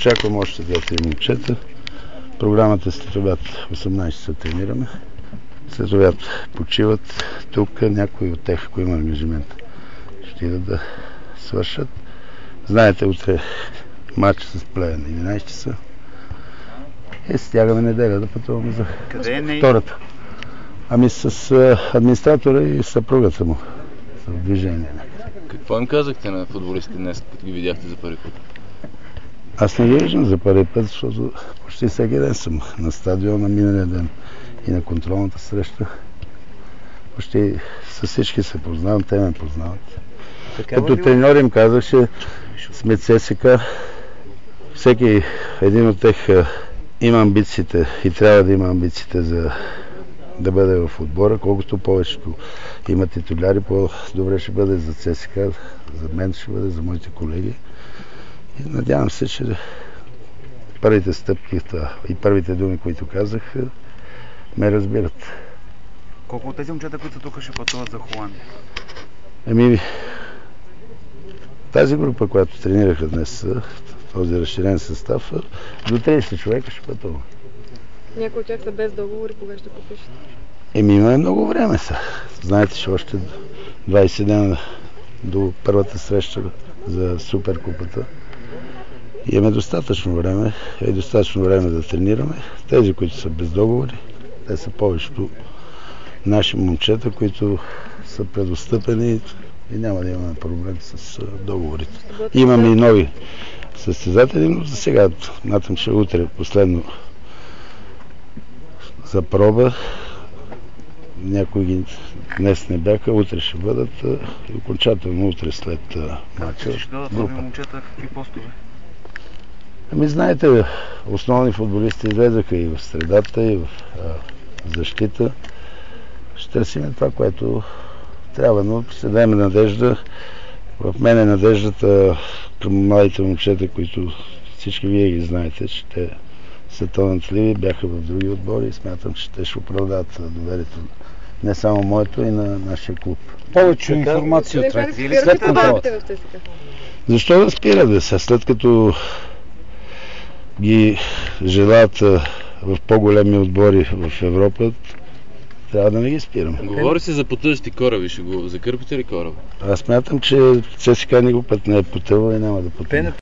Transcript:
Очаквам още 2-3 момчета. Програмата след обяд 18 часа тренираме. След обяд почиват тук. Някои от тях, ако има ангажимент, ще идат да свършат. Знаете, утре матч с Плевен 11 часа. И стягаме неделя да пътуваме за втората. Ами с администратора и съпругата му. В движение. Какво им казахте на футболистите днес, като ги видяхте за първи път? Аз не ги виждам за първи път, защото почти всеки ден съм на стадиона, миналия ден и на контролната среща. Почти с всички се познавам, те ме познават. Като треньор им казах, че сме ЦСК. Всеки един от тях има амбициите и трябва да има амбициите за да бъде в отбора. Колкото повечето има титуляри, по-добре ще бъде за ЦСКА, за мен ще бъде, за моите колеги. И надявам се, че първите стъпки и първите думи, които казах, ме разбират. Колко от тези момчета, които са тук, ще пътуват за Холандия? Ами, тази група, която тренираха днес, този разширен състав, до 30 човека ще пътува. Някои от тях са без договори, кога ще подпишете? Имаме много време са. Знаете, че още 20 дена до първата среща за Суперкупата. Имаме достатъчно време и достатъчно време да тренираме. Тези, които са без договори, те са повечето наши момчета, които са предостъпени и няма да имаме проблем с договорите. Имаме и нови състезатели, но за сега смятам, че утре последно за проба. Някои днес не бяха, утре ще бъдат и окончателно утре след мача. Ще дадат нови момчета, какви постове? Ами знаете, основни футболисти излезаха и в средата, и в защита. Ще търсим това, което трябва, но ще дадем надежда. В мен е надеждата към младите момчета, които всички вие ги знаете, че те са талантливи, бяха в други отбори и смятам, че те ще оправдават доверието не само моето, и на нашия клуб. Повече информация от след контролата. Защо да спират да са, след като ги желаят в по-големи отбори в Европа, трябва да не ги спираме. Говори се за потъващи кораби, ще го закърпите ли кораба? Аз смятам, че ЦСКА никога път не е потъвал и няма да потъва.